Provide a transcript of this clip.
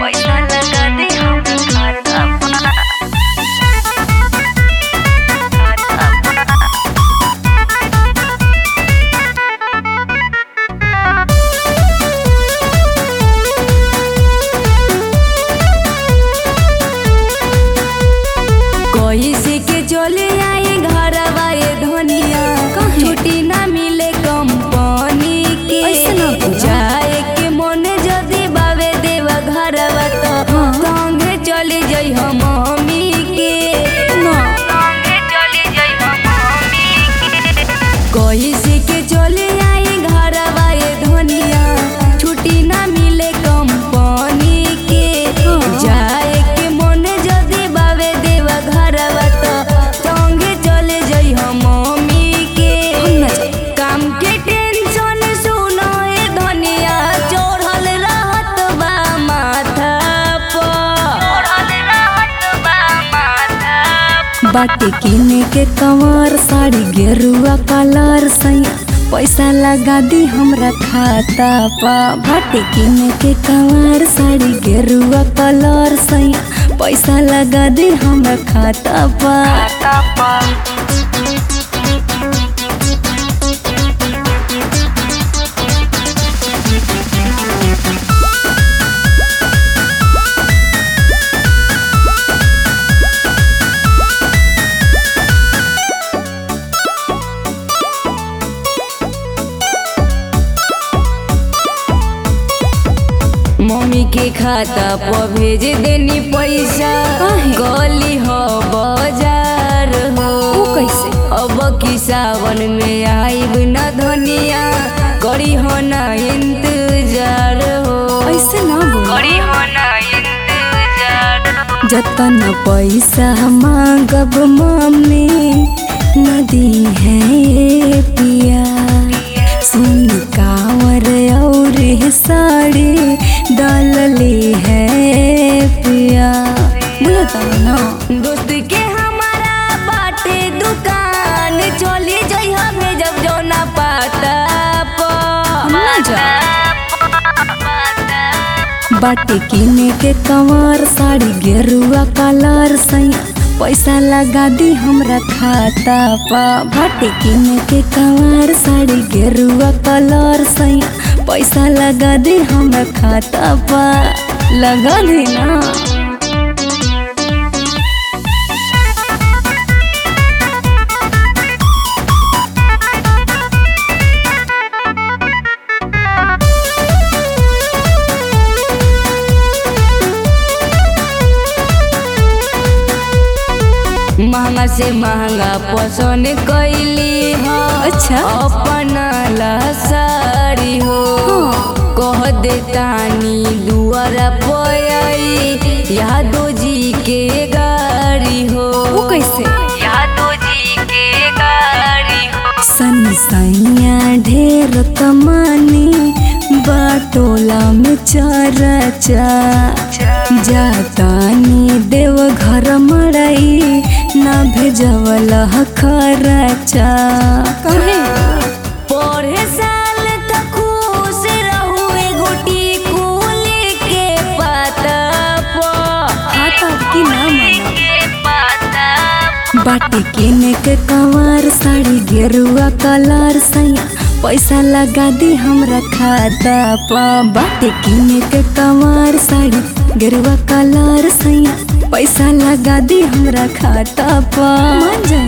पैसा लगा दे हमरा खाता पा। कैसे के चले आई घरवा ये धनिया, छुट्टी ना मिले कंपनी के। जाए के मन जदी बावे देवा घरवा तो संगे चली जाई हम मम्मी के। संगे चली जाई हम मम्मी के। कैसे के चले आई घरवा ये धनिया, छुट्टी ना मिले कंपनी के। जाए के मन जदी बावे देवा घरवा तो संगे चले जाई हम मम्मी के। काम के टेंशन सुनो ए धनिया, चढ़ल रहत बा माथा पर। बाटे किने के कंवर साड़ी गेरुआ कलर सैया, पैसा लगा दी हमरा खाता पा। बाटे किने के कंवर साड़ी गेरुआ कलर सैया, पैसा लगा दी हमरा खाता पा। मम्मी के खाता पर भेज देनी पैसा, गली हो बाजार हो। कैसे अब की सावन में आईब न धनिया, करी हो ना इंतजार हो। ऐसे ना करी हो ना इंतजार। जतन पैसा मांगब मम्मी नदी है पिया। सुन कांवर और साड़ी डालली है पिया। बोलता ना दोस्त के हमारा बाटे दुकान, चली जाई हमें जब जौना पाता बाटे किने के कंवर साड़ी गेरुआ कलर सैया, पैसा लगा दी हमरा खाता पा। बाटे किने के कंवर साड़ी गेरुआ कलर सैया, पैसा लगा दी हमरा खाता पा। लगा दी ना। महंगा से महंगा पसंद कैली हो। अच्छा अपना ला साड़ी हो। कह दे तानी दुआरा पयाई यादो जी के गाड़ी हो। वो कैसे यादो जी के गाड़ी हो। सन सैया ढेर कमानी बाटोला में चरचा। जातानी देव घर मड़ई ना भेजवल खर्चा। कहे पढ़े साल तक खुश रहुए गोटी कुल के पाता की ना बाटे किने के कंवर साड़ी गेरुआ कलर सैया, पैसा लगा दी हमरा खाता पा। बाटे किने के कंवर साड़ी गेरुआ कलर सैया, पैसा लगा दी हमरा खाता पा।